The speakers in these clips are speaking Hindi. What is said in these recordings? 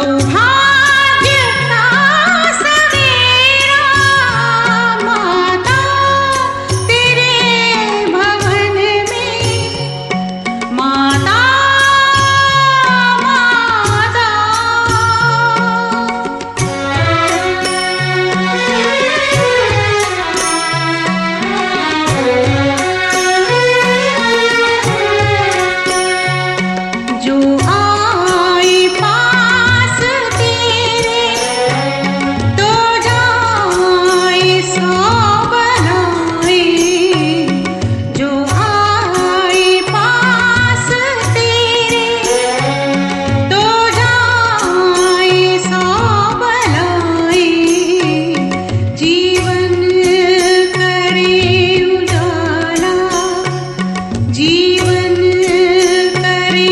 सौभाग्य का सवेरा माता तेरे भवन में, माता माता। जो आए पास तेरे तो जाए सौ बलाए, जो आए पास तेरे तो जाए सौ बलाए। जीवन करे उजाला, जीवन करे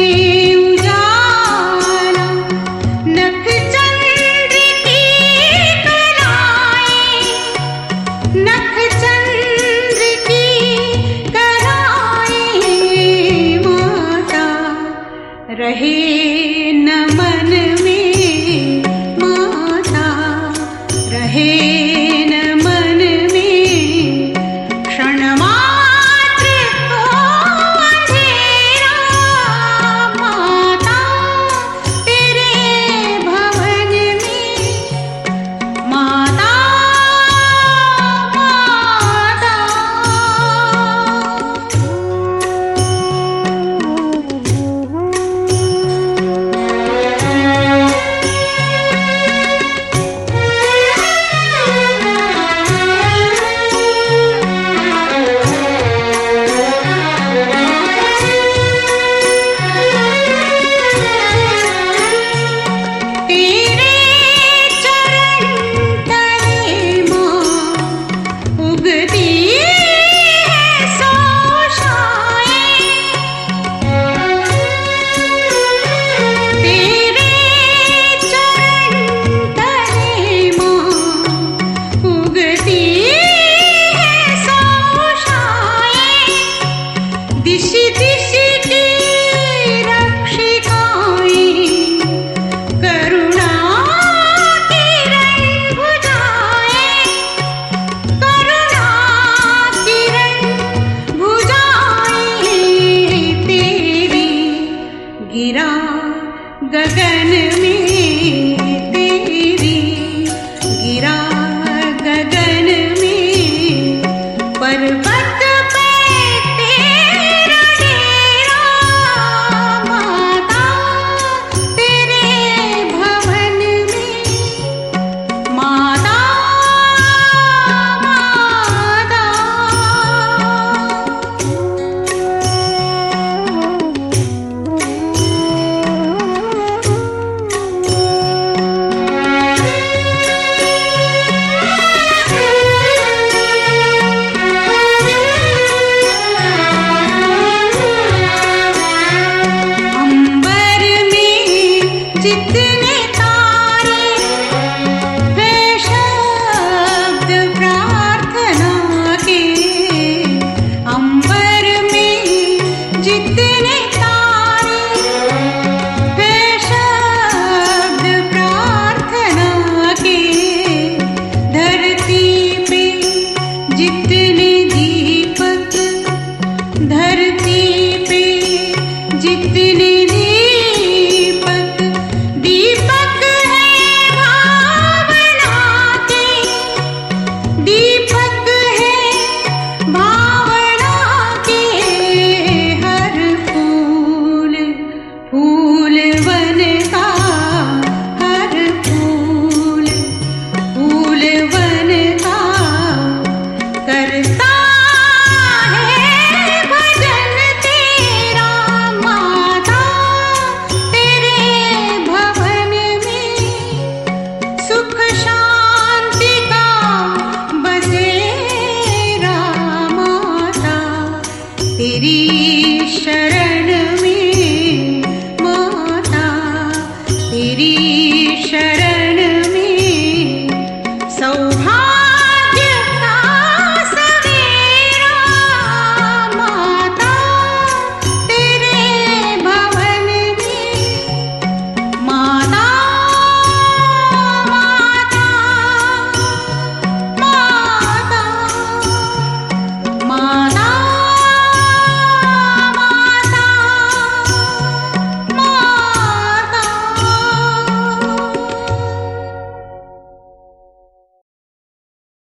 उजाला, नख चंद्र की कलाएं, नख चंद्र की कलाएं। माता रहे न मन में, माता रहे न मन में, क्षण मात्र को अंधेरा माता तेरे भवन में, माता माता। तेरे चरण तले माँ उगती है शोषाएं, तेरे चरण तले माँ उगती है शोषाएं। दिश दिश की रक्षिकाएं, करुणा किरण भुजाएं, करुणा किरण भुजाएं। तेरी गिरा गगन में, तेरी गिरा गगन में, पर्वत पे तेरा डेरा माता तेरे भवन में, माता माता। अंबर में जितने